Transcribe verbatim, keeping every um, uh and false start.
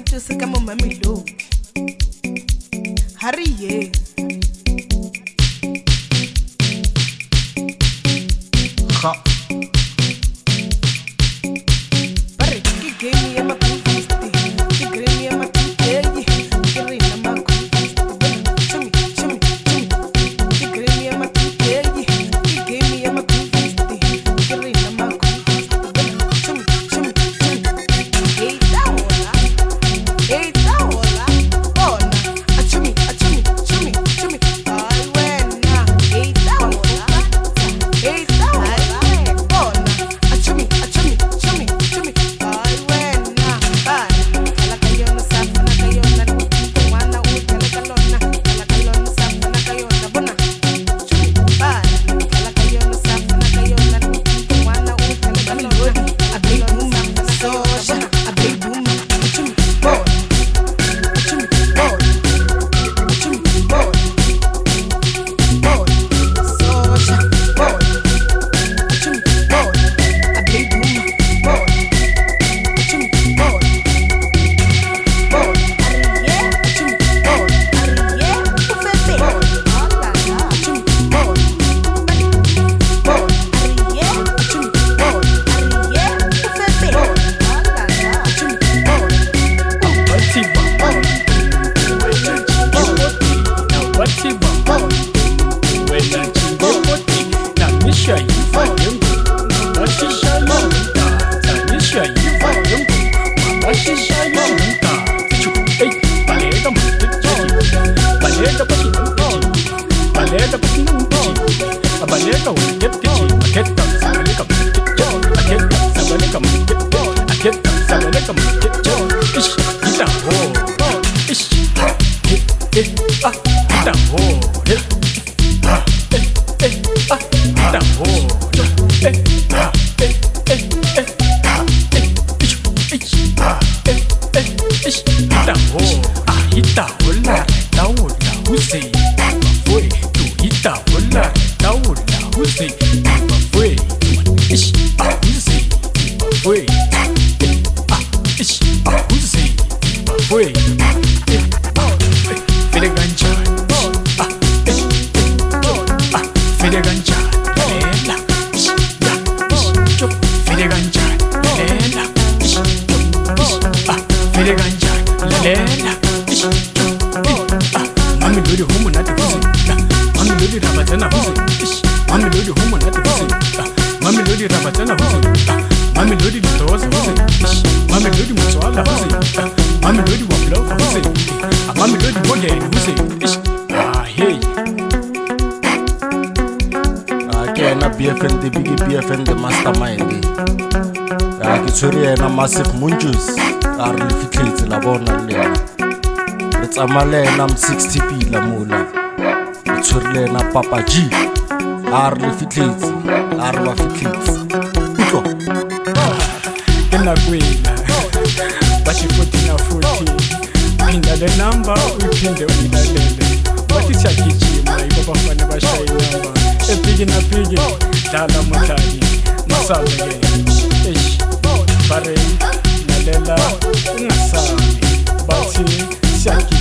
se ka mo Mamelodi Hari ye Ha Pare ki game ya makufisti ki game ya makufisti ki rina makufisti chumi chumi chumi ki game ya makufisti ki game ya makufisti ki rina makufisti chumi chumi chumi hey daola hey daola ona achumi achumi chumi chumi ai wena hey daola hey daola ona achumi achumi chumi chumi ai wena ai kala kayona safa na kayona kutu wana ukala kalona kala kayona safa na kayona bona chumi ai kala kayona safa na kayona kutu wana ukala kalona ablay boom so ablay boom chumi bon chumi bon chumi bon bon so bon chumi bon ablay boom bon chumi bon bon ariye chumi bon ariye ufefe bon ala chumi bon bon ariye chumi bon ariye ufefe bon ala chumi bon Wati bamba Wena chingoti Na wati bamba Wena chingoti Na misha yifa yungu Mama shisha yunga Tanisha yifa yungu Mama shisha yunga Tichu, ey, balega mutiji Balega pati mutiji Balega pati mutiji Balega uniketiji Aketa sabaleka mutiji Aketa sabaleka mutiji Aketa sabaleka mutiji Ish, ita ho Ish, ha, eh, eh, ah Ita ho, eh Ah, eh, eh, ah Ita ho, eh Ah, eh, eh, eh Ah, eh, ish, ish Ah, eh, eh, ish Ita ho, ah Ita ho la Laula huze Mafwe, tu ita ho la Laula huze Mafwe, ish, ah huze Mafwe, eh, ah, ish, ah huze Mafwe, eh, eh Fede ganja, ah, eh, eh Ah, fede ganja, lela Ish, ya, ish, chop Fede ganja, lela Ish, chop, ish, ah Fede ganja, lela Ish, chop, eh, ah Mami lodi homo nati huze, ah Mami lodi rabatana huze, ish Mami lodi homo nati huze, ah Mami lodi rabatana huze, ah Mami lodi mtoza huze, ish Mami lodi mtoala huze, ah Mami lodi wamlova huze, ah Mami lodi modern huze, ish Ah, hey Kena B F N the big B F N the mastermind ya ke tshwere yena Massive Munjus a re fitlhetse la bona le re tsamale na M sixty P la mola re tshwere yena Papa G a re fitlhetse a re ba fitlhetse utlo Kena kwela Bashi forty na forty Pinda the number Upinde ulalele Bati chakijima Iba bafane bashayi number Epigi na pigi Dala mutani Masame Ish Bare Nalela Ungasami Bati chakijima